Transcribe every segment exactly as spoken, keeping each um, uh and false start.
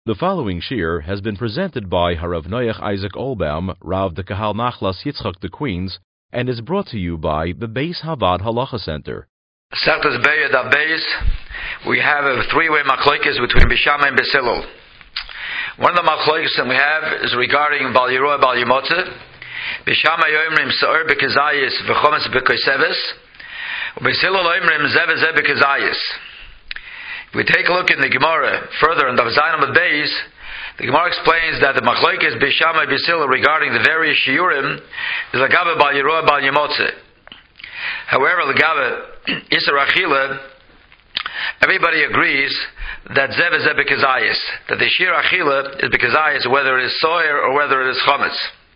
The following shir has been presented by Harav Noach Isaac Olbaum, Rav the Kahal Nachlas Yitzchak the Queens, and is brought to you by the Beis Havad Halacha Center. Sechtas Beyad Beis, we have a three-way machlokes between Bishama and Besilul. One of the machlokes that we have is regarding Bal Yeroah Bal Yemotze. Bishama Yoimrim Sa'ur Bekazayis V'chometz Bekoseves, Besilul Yoimrim Zeve Zeve Bekazayis. If we take a look in the Gemara further in the Zayin of Beis, the Gemara explains that the machlokes Bishama and Besilul regarding the various shiurim is Lagabe Bal Yeroah Bal Yemotze. However, Lagabe Isser Achila, everybody agrees that Zev is Bekazayis, that the Shir Achila is Bekazayis, whether it is soyer or whether it is chometz.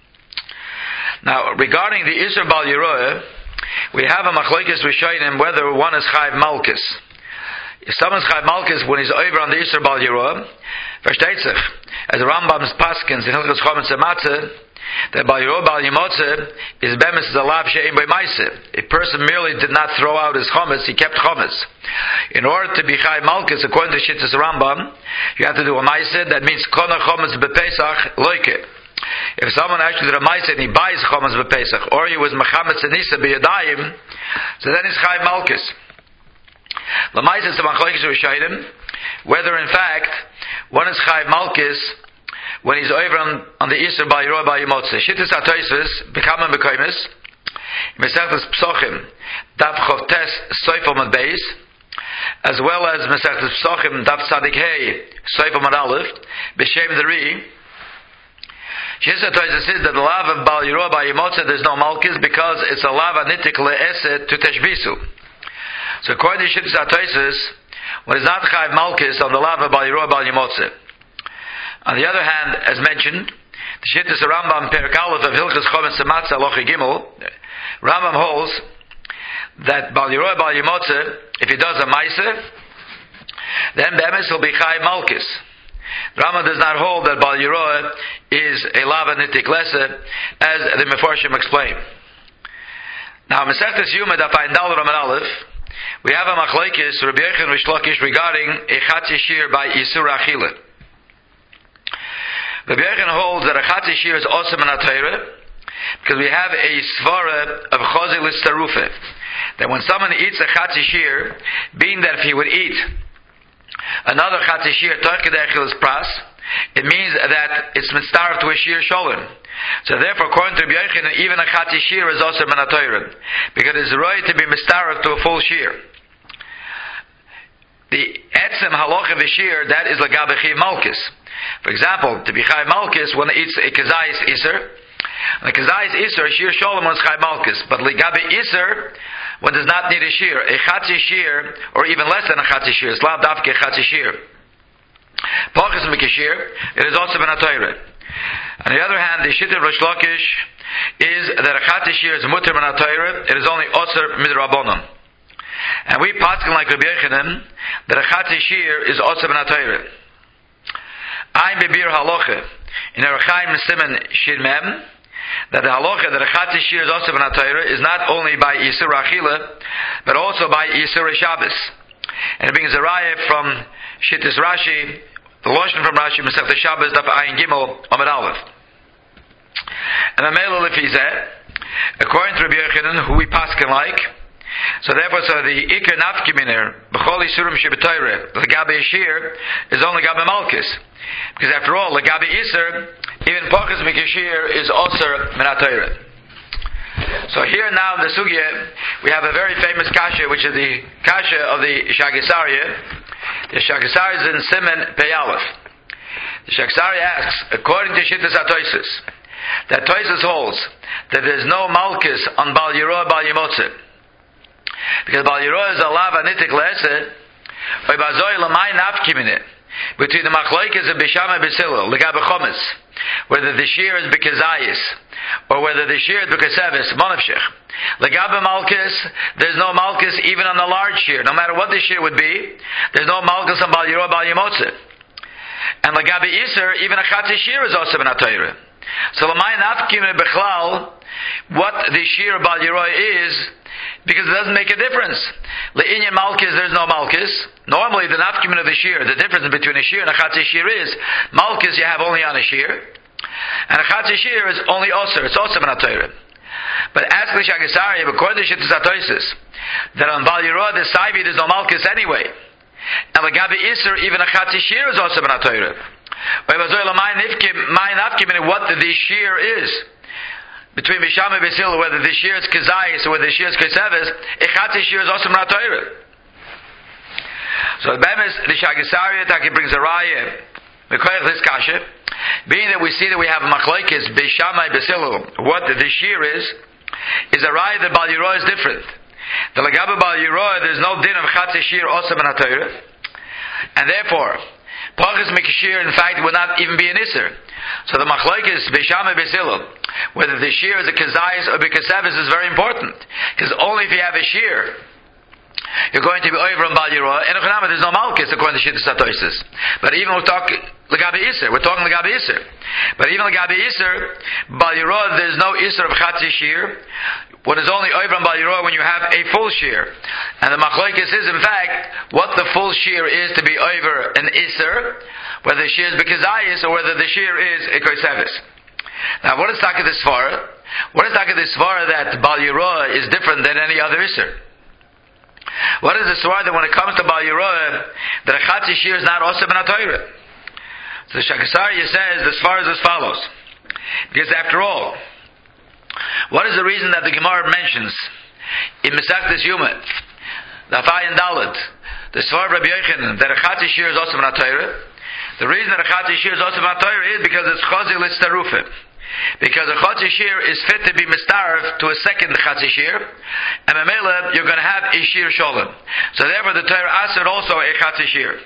Now, regarding the Isser Bal Yeroah, we have a machlokes Rishonim whether one is Chayv Malkus. If someone's Chayv Malkus when he's over on the Isser Bal Yeroah, versteht sich, as the Rambam's Paskins in Hilchos Chometz and Matzah, that Bal Yeroah Bal Yemotze is bemis the lav she'ein by ma'aseh. A person merely did not throw out his chometz; he kept chometz. In order to be chayv malkus, according to Shittas Rambam, you have to do a ma'aseh. That means kona chometz bepesach loike. If someone actually did a ma'aseh and he buys chometz bepesach, or he was mechametz anisa biyadayim, so then he's chayv malkus. The ma'aseh is the machlokes rishonim whether in fact one is chayv malkus when he's over on, on the Isser Bal Yeroah Bal Yemotze. Shittas HaTosfos B'kama Mekoymes Mesechtes Psochim Daf Chovtes Soifom Ad Beis, as well as Mesechtes Psochim Daf Tzadik Hey Soifom Ad Aleph B'Shem the Ri. Shittas HaTosfos says that the lav of Bal Yeroah Bal Yemotze there's no malchus because it's a lav anitik le'eset to teshbisu. So according to Shittas HaTosfos, when it's not chayv malchus on the lav of Bal Yeroah Bal Yemotze. On the other hand, as mentioned, the Shittas Rambam Perek Aleph of Hilchos Chometz and Matzah Lochi Gimel, Rambam holds that Bal Yeroah Bal Yemotze, if he does a ma'aseh, then be'emes will be Chayv Malkus. Rambam does not hold that Bal Yeroah is a lava nitik lesa, as the Meforshim explain. Now, Mesechtes Yuma Daf Ayin Daled Amud Aleph, we have a machlokes Rabbi Yochanan Rish Lakish regarding a chatzi shir by Isur Achila. Rabbi Yochanan holds that a chatzi shir is also in Torah because we have a svara of chozi listarufe that when someone eats a chatzi shir, being that if he would eat another chatzi shir toich pras, it means that it's mitzaref to a shir sholem. So therefore, according to Rabbi Yochanan, even a chatzi shir is also in Torah because it's right to be mitzaref to a full shir. The etzem halacha v'shir, that is lagabe chiv malchus. For example, to be chayv malchus, one eats a kazayis iser. And the kazayis iser, shir sholem, one's chayv malchus. But lagabe iser, one does not need a shir. A chatzi shir, or even less than a chatzi shir, it's lav dafke chatzi shir. Pachas mikashir, it is also ben Torah. On the other hand, the shitah of Rish Lakish is that a chatzi shir is muter ben Torah, it is only osir midrabanan. And we paskin like Rabbi Yochanan that a chatzi shir is also ben Torah. Ein bebir halacha in Erechaim Siman Shir Mem that the halacha that a chatzi shir is also ben Torah is not only by Isur Achila but also by Isur Shabbos. And it brings a raya from Shittas Rashi, the Lashon from Rashi Masechta Shabbos Daf Ayin Gimel Amud Aleph. And the Mela Lefizeh, according to Rabbi Yochanan, who we paskin like. So therefore, so the Iker Nafkiminer B'chol Isurim Shebetoire the Lagabe Shir is only Gabe Malkus. Because after all, Lagabe Iser, even Pachas Mikashir is also Menatoira. So here now in the Sugya, we have a very famous kasha, which is the kasha of the Shagasarya. The Shagasarya is in Siman Pei Aleph. The Shagasarya asks, according to Shittas HaTosfos, that Tosfos holds that there is no Malkus on Bal Yeroah Bal Yemotze. Because Bal Yeroah is a lava nitik le'esed, or Bazoy l'may nafkiminit. Between the machlokes of Bishama and Besilul, Lagabe Chometz, whether the shir is Bekazayis, or whether the shir is Bekasevis, Monavshich. Lagabe Malkus, there's no Malkus even on the large shir. No matter what the shir would be, there's no Malkus on Bal Yeroah Bal Yemotze. And Lagabe Iser, even a chatzi shir is also ben Torah. So l'may nafkiminit bechlal, what the shir Bal Yeroah is, because it doesn't make a difference. Le'inyan malchus, there's no malchus. Normally, the nafkimin of the shear, the difference between a shear and a chatzi shear is malchus you have only on a shear, and a chatzi shear is only osir. It's osir in Torah. But ask the Shagasari, according to Shittas HaTosfos, that on Bal Yirah the Saivi there's no malchus anyway, and Lagabi Isser even a chatzi shear is osir in Torah. What the shear is between Bisham and Basil, whether the shear is Kazayis or whether the shear is Koseves, a chatzi shear is also Mnatoira. So the Bemis, the Shagasari, Taki brings a raya, this kasha, being that we see that we have Machlaikis, Bisham and Basil, what the shear is, is a raya that Bal Yirah is different. The Lagaba Bal Yirah, there's no din of chatzi shear also Mnatoira, and therefore, Pachas Mikashir, in fact, would not even be an Isser. So the Machlaikis, Bisham and Basil, whether the shear is a Kazayis or a Kasevis is very important. Because only if you have a shear, you're going to be over on Bal Yirah. And there's no Malchus according to Shittas HaTosfos. But even we're talking Lagabi Isser, we're talking Lagabi Isser. But even Lagabi Isser, Bal Yirah, there's no Isser of Chatzi shear. What is only over on Bal Yirah when you have a full shear. And the Machlaikis is, in fact, what the full shear is to be over an Isser, whether the shear is Bekazayis or whether the shear is a Kosevis. Now, what is Taka the Svara? What is Taka the Svara that Bal Yirah is different than any other Isser? What is the Svara that when it comes to Bal Yirah, that a Chatzi shear is not also ben HaTorah? So the Shakasarya says the Svara is as follows. Because after all, what is the reason that the Gemara mentions in Mesachtes Yuma, the Afai and Dalet, the Svar Rabbi Yochanan, that a Chatzi shear is also ben HaTorah? The reason that a Chatzi shear is also ben HaTorah is because it's Chazi Listarufim. Because a Chatzi shear is fit to be mistarif to a second Chatzi shear, and Mamela, you're going to have a shear sholem. So therefore the Torah asad also a Chatzi shear.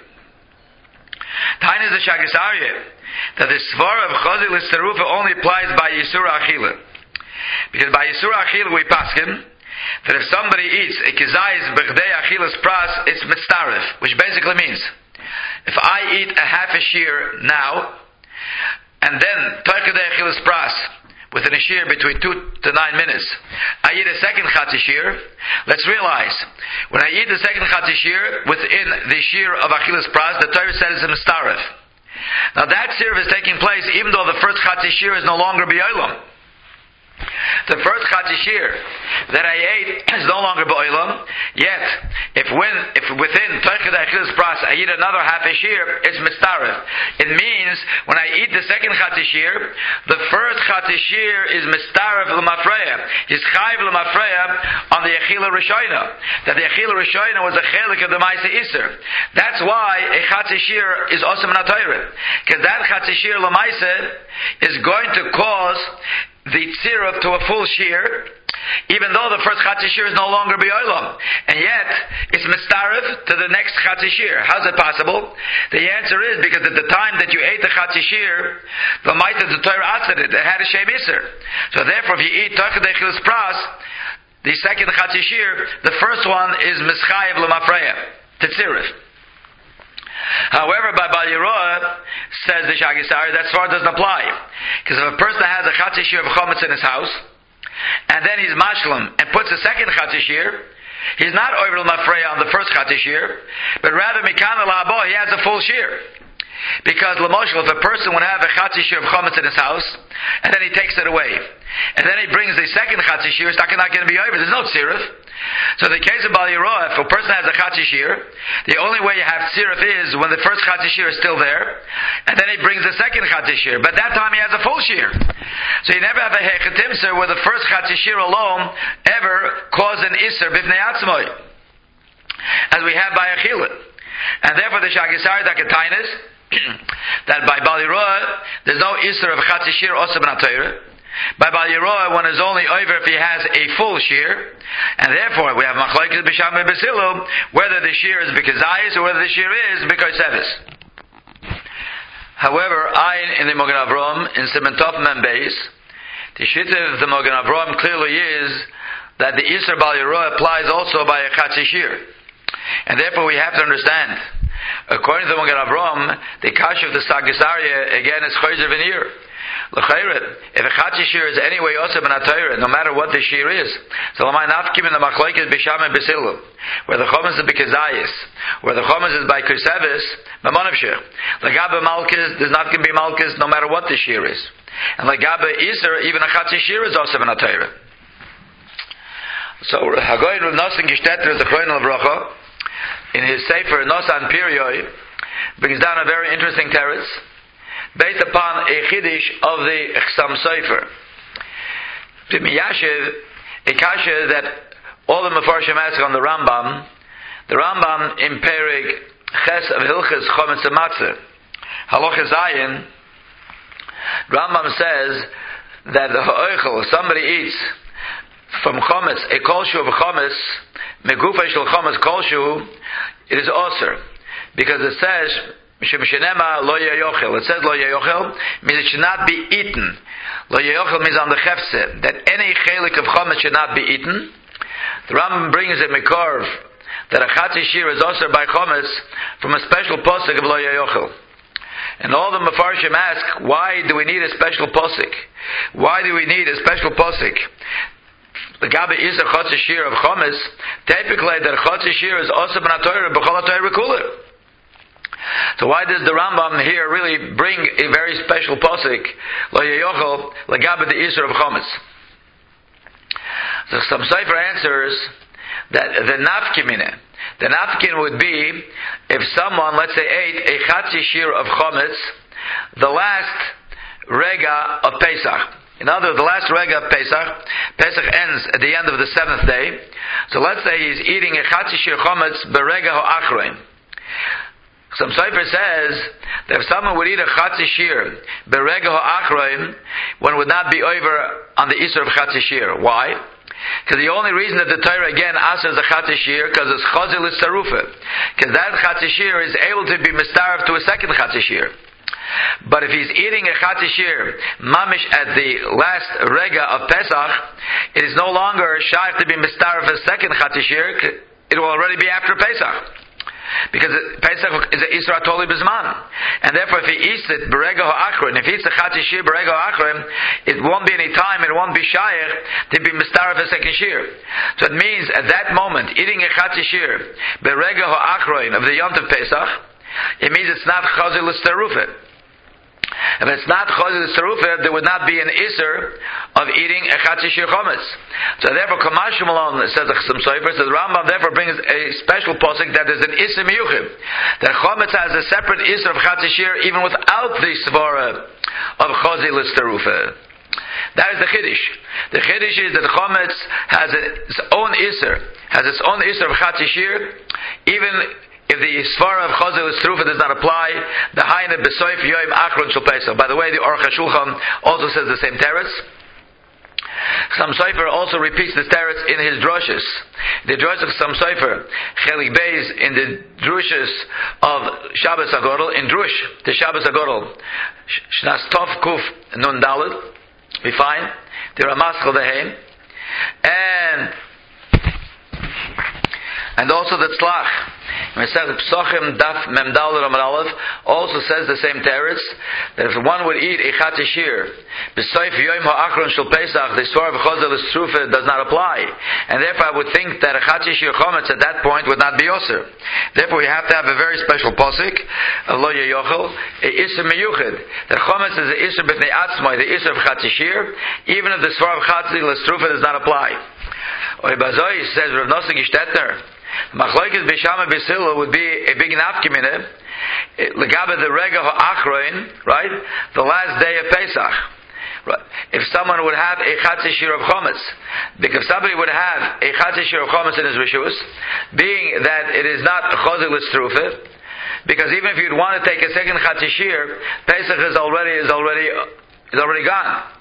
Tain is the Shagasarya, that the Svar of Chazi Listarufim only applies by Yisura Achila. Because by Yisur Achil we paskin that if somebody eats a kizayis b'chdei achilas pras, it's mitzaref, which basically means if I eat a half a shear now, and then toikadei achilas pras within a shear between two to nine minutes, I eat a second chatzi shear. Let's realize when I eat the second chatzi shear within the shear of achilas pras, the Torah says it's a mitzaref. Now that shear is taking place even though the first chatzi shear is no longer b'yolam. The first chatzi shear that I ate is no longer ba'olam. Yet, if when if within toichet achilas pras I eat another half a shear, it's mitzaref. It means when I eat the second chatzi shear, the first chatzi shear is mitzaref l'mafreya. He's chayv l'mafreya on the achila rishayna. That the achila rishayna was a chelik of the ma'aseh iser. That's why a chatzi shear is also min haTorah, because that chatzi shear l'ma'aseh is going to cause the tziruf to a full shear, even though the first chatzi shear is no longer b'olam, and yet it's mistarif to the next chatzi shear. How's it possible? The answer is because at the time that you ate the chatzi shear, the might of the Torah asked it, it had a shem iser. So therefore, if you eat toichet achilas pras, the second chatzi shear, the first one is mischayev l'mafreya, to tziruf. However, by Bal Yirah, says the Shagasari, that svara doesn't apply. Because if a person has a chatzi shear of chometz in his house, and then he's mashlam, and puts a second chatzi shear, he's not over l'mafreya on the first chatzi shear, but rather mikana la'abo, he has a full shear. Because l'moshel, if a person would have a chatzi shear of chometz in his house, and then he takes it away, and then he brings the second chatzi shear, it's not going to be over. There's no tziruf. So in the case of Bal Yirah, if a person has a chatzi shear, the only way you have tziruf is when the first chatzi shear is still there, and then he brings the second chatzi shear. But that time he has a full shear. So you never have a hechetimser where the first chatzi shear alone ever caused an iser b'fnei atzmoi, as we have by Achila. And therefore the Shagasari Dakatainis, that by Bal Yirah, there's no iser of chatzi shear also ben HaTorah. By Bal Yirah, one is only over if he has a full shear, and therefore we have Machlaikis Bisham and Basilu, whether the shear is Bekazayis or whether the shear is Bekosevis. However, I in the Mogen Avram in Simentov Membeis, the Shitta of the Mogen Avram clearly is that the Isser Bal Yirah applies also by a chatzi shear, and therefore we have to understand. According to the Mogen Avram, the Kash of the Sagisarya again is Chayzer Venir. If a Chatzi Shir is anyway also ben Atayra, no matter what the Shir is, so Lamai Nafkim in the Machlokes Bisham and Besilu, where the Chomas is Bekazayis, where the Chomas is by Kusevis, Mamonav Shir. Lagabe Malkis, there's not going to be Malkis no matter what the Shir is. And Lagabe Iser, even a Chatzi Shir is also ben Atayra. So Hagoy Rav Nosson Gishtetler, the Chroin of Bracha, in his Sefer Nosan Perioi, brings down a very interesting teretz based upon a chiddush of the Chsam Sofer. Miyashiv, a kasha that all the Mefarshim ask on the Rambam, the Rambam in Perig Ches of Hilchas Chometz Matzah, Halacha Zayin, Rambam says that the ha'oichel, somebody eats from chometz, a kolshu of chometz, megufay shel chometz kolshu, it is osir, because it says mishum shenema lo yayochel. It says lo yayochel means it should not be eaten. Lo yayochel means on the chefse that any chelik of chometz should not be eaten. The Rambam brings a mekorv that a chatzi shir is osir by chometz from a special posuk of lo yayochel. And all the Mefarshim ask, why do we need a special posuk? Why do we need a special posuk? The Gabi is a Chotzi Shir of Chometz. Typically, that Chotzi Shir is also ben HaTorah b'chol HaTorah kula. So why does the Rambam here really bring a very special posik, Lo Yeyochel, L'Gabi the Isur of Chometz? So some Sefer answers that the nafkimine, the nafkin would be if someone, let's say, ate a Chatzi Shir of Chometz, the last Rega of Pesach. In other words, the last Rega of Pesach, Pesach ends at the end of the seventh day. So let's say he's eating a Chatzi Shir Chometz Berega Ho'achroin. Some Sefer says that if someone would eat a Chatzi Shir Berega Ho'achroin, one would not be over on the Isur of Chatzi Shir. Why? Because the only reason that the Torah again asks a Chatzi Shir, because it's Chazil is Tarufa. Because that Chatzi Shir is able to be mistarv to a second Chatzi Shir. But if he's eating a Chatzi Shir mamish at the last Rega of Pesach, it is no longer shy to be mistar of a second Chatzi Shir. It will already be after Pesach, because Pesach is an Isra Toli Bizman, and therefore if he eats it Berega Ho'achron, if he eats a Chatzi Shir Berega Ho'achron, it won't be any time, it won't be shaykh to be mistar of a second Shir. So it means at that moment, eating a Chatzi Shir Berega Ho'achron of the Yom Tov Pesach, it means it's not Chazil L'Starufet. If it's not Chazil L'Starufet, there would not be an Isser of eating a Chatzi Shir Chometz. So therefore, Kamash Malon says some Sefer, so the Rambam therefore brings a special posik that is an Isser Miyuchim. That Chometz has a separate Isser of Chatzi Shir even without the Svara of Chazil L'Starufet. That is the Chiddush. The Chiddush is that Chometz has its own Isser, has its own Isser of Chatzi Shir, even if the Svara of Chazil L'Starufet does not apply, the Haine B'Soif Yoim Achron Shel Pesach. By the way, the Aruch HaShulchan also says the same teretz. Some Sefer also repeats this teretz in his drushes. The drush of some Sefer, Chelik Beis, in the drushes of Shabbos HaGodol, in drush, the Shabbos HaGodol, Shnas Tov Kuf Nun Daled, we find, the Ramaschal Deheim, and and also the Tzlach. Psochim Daf Memdal Ramad Aleph also says the same teretz, that if one would eat a Chatzi Shir b'soif Yom Ha'achron Shel Pesach, the Svar of Chazil L'Starufet does not apply, and therefore I would think that a Chatzi Shir Chometz at that point would not be Osir. Therefore we have to have a very special posik of Lo Yeyochel, a Isser Meyuchid, that Chometz is the Isser B'nei Atzmai, the Isser of Chatzi Shir, even if the Svar of Chazil L'Starufet does not apply. Oy Bazoi says Rav Nosson Gishtetner, Machlokes Bisham B'Silo would be a big nafkimine, L'gabe the Rega Ha'achroin, right? The last day of Pesach. Right. If someone would have a Chatzi Shir of Chometz, because somebody would have a Chatzi Shir of Chometz in his Rishus, being that it is not Chazil L'Starufet, because even if you'd want to take a second Chatzi Shir, Pesach is already is already is already gone.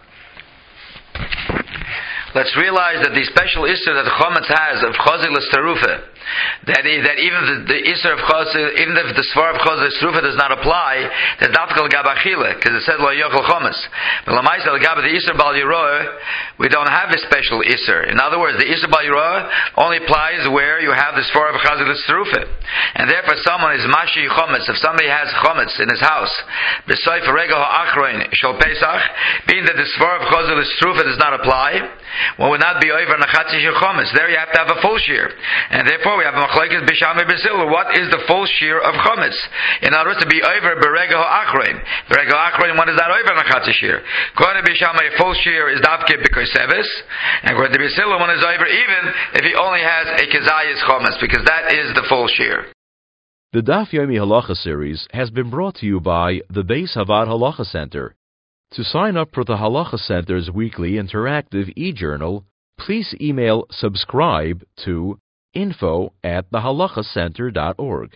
Let's realize that the special issue that the Chometz has of Chazil L'Starufet, that is, that even the, the Isser of Chos, even if the Svar of Chos, the Srufa does not apply, there's Dafka L'Gab Achila, because it said Lo Yochel Chometz. But L'Maisa L'Gab the Isser Bal Yiroah, we don't have a special Isser. In other words, the Isser Bal Yiroah only applies where you have the Svar of Chos, the Srufa. And therefore someone is Mashi Chometz, if somebody has Chometz in his house, B'Soif Rego Ha'achroin Shal Pesach, being that the Svar of Chos, the Srufa does not apply, one would not be over Nachatzi Shel Chometz. There you have to have a full shear. And therefore we have a machlokes Bisham B'Silul. What is the full shear of Chometz? In other words, to be over Berega Ha'achroin. Berega Ha'achroin, what is that over Nachatzi shear? According to Bisham, a full shear is Davke B'Koseves. And according to B'Silul, one is over even if he only has a Kezayis Chometz, because that is the full shear. The Daf Yomi Halacha series has been brought to you by the Beis Havad Halacha Center. To sign up for the Halacha Center's weekly interactive e-journal, please email subscribe to info at the halacha center dot org.